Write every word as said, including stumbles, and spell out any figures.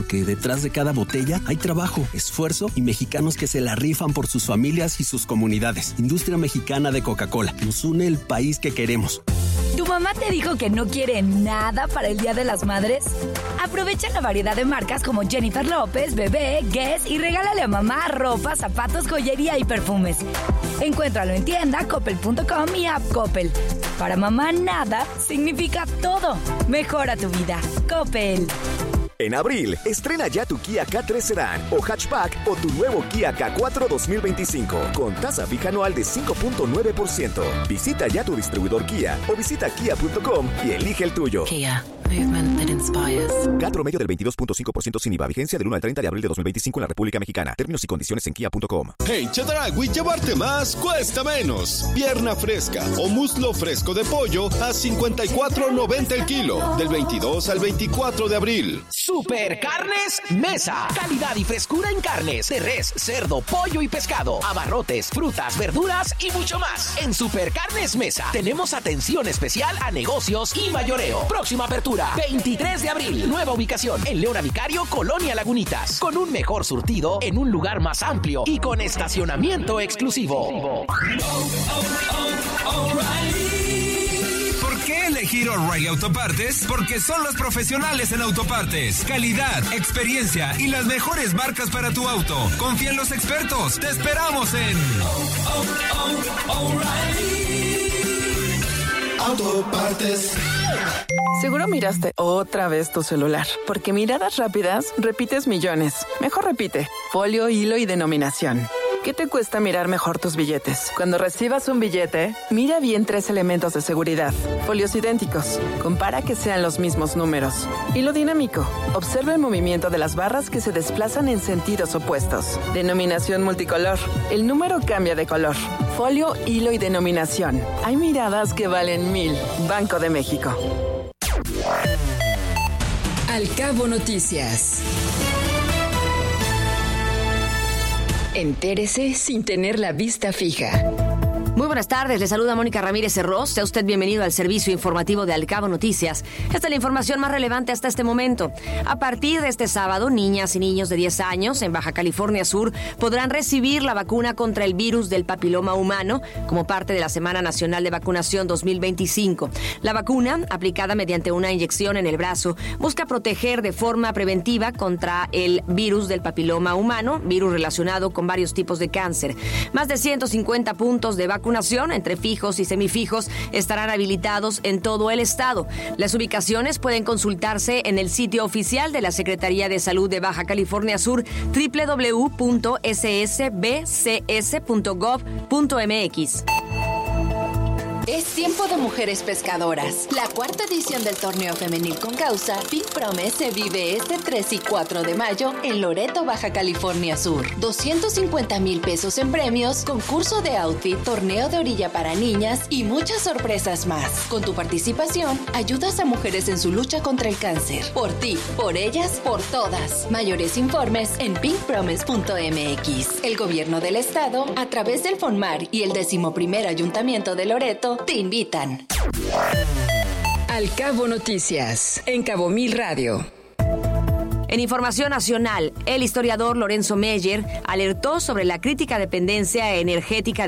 porque detrás de cada botella hay trabajo, esfuerzo y mexicanos que se la rifan por sus familias y sus comunidades. Industria Mexicana de Coca-Cola. Nos une el país que queremos. ¿Tu mamá te dijo que no quiere nada para el Día de las Madres? Aprovecha la variedad de marcas como Jennifer López, Bebé, Guess y regálale a mamá ropa, zapatos, joyería y perfumes. Encuéntralo en tienda coppel punto com y app Coppel. Para mamá nada significa todo. Mejora tu vida. Coppel. En abril, estrena ya tu Kia K tres Sedan o Hatchback o tu nuevo Kia K cuatro dos mil veinticinco con tasa fija anual de cinco punto nueve por ciento. Visita ya tu distribuidor Kia o visita kia punto com y elige el tuyo. Kia, movement that inspires. Cat promedio del veintidós punto cinco por ciento sin I V A. Vigencia del uno al treinta de abril de dos mil veinticinco en la República Mexicana. Términos y condiciones en kia punto com. En Chedraui, llevarte más cuesta menos. Pierna fresca o muslo fresco de pollo a cincuenta y cuatro noventa el kilo. Del veintidós al veinticuatro de abril. Super Carnes Mesa. Calidad y frescura en carnes de res, cerdo, pollo y pescado. Abarrotes, frutas, verduras y mucho más. En Super Carnes Mesa tenemos atención especial a negocios y mayoreo. Próxima apertura, veintitrés de abril. Nueva ubicación en Leona Vicario, Colonia Lagunitas. Con un mejor surtido en un lugar más amplio y con estacionamiento exclusivo. ¿Por qué elegir O'Reilly Autopartes? Porque son los profesionales en autopartes. Calidad, experiencia y las mejores marcas para tu auto. Confía en los expertos. Te esperamos en oh, oh, oh, O'Reilly Autopartes. Seguro miraste otra vez tu celular, porque miradas rápidas repites millones. Mejor repite. Folio, hilo y denominación. ¿Qué te cuesta mirar mejor tus billetes? Cuando recibas un billete, mira bien tres elementos de seguridad. Folios idénticos. Compara que sean los mismos números. Hilo dinámico. Observa el movimiento de las barras que se desplazan en sentidos opuestos. Denominación multicolor. El número cambia de color. Folio, hilo y denominación. Hay miradas que valen mil. Banco de México. Al Cabo Noticias. Entérese sin tener la vista fija. Muy buenas tardes, le saluda Mónica Ramírez Herroz. Sea usted bienvenido al servicio informativo de Al Cabo Noticias. Esta es la información más relevante hasta este momento. A partir de este sábado, niñas y niños de diez años en Baja California Sur podrán recibir la vacuna contra el virus del papiloma humano como parte de la Semana Nacional de Vacunación dos mil veinticinco. La vacuna, aplicada mediante una inyección en el brazo, busca proteger de forma preventiva contra el virus del papiloma humano, virus relacionado con varios tipos de cáncer. Más de ciento cincuenta puntos de vacunación entre fijos y semifijos estarán habilitados en todo el estado. Las ubicaciones pueden consultarse en el sitio oficial de la Secretaría de Salud de Baja California Sur, doble u doble u doble u punto s s b c s punto gov punto m x. Es tiempo de mujeres pescadoras. La cuarta edición del torneo femenil con causa Pink Promise se vive este tres y cuatro de mayo en Loreto, Baja California Sur. doscientos cincuenta mil pesos en premios, concurso de outfit, torneo de orilla para niñas y muchas sorpresas más. Con tu participación, ayudas a mujeres en su lucha contra el cáncer. Por ti, por ellas, por todas. Mayores informes en pink promise punto m x. El gobierno del estado, a través del FONMAR y el decimoprimer Ayuntamiento de Loreto, te invitan. Al Cabo Noticias, en Cabo Mil Radio. En información nacional, el historiador Lorenzo Meyer alertó sobre la crítica dependencia energética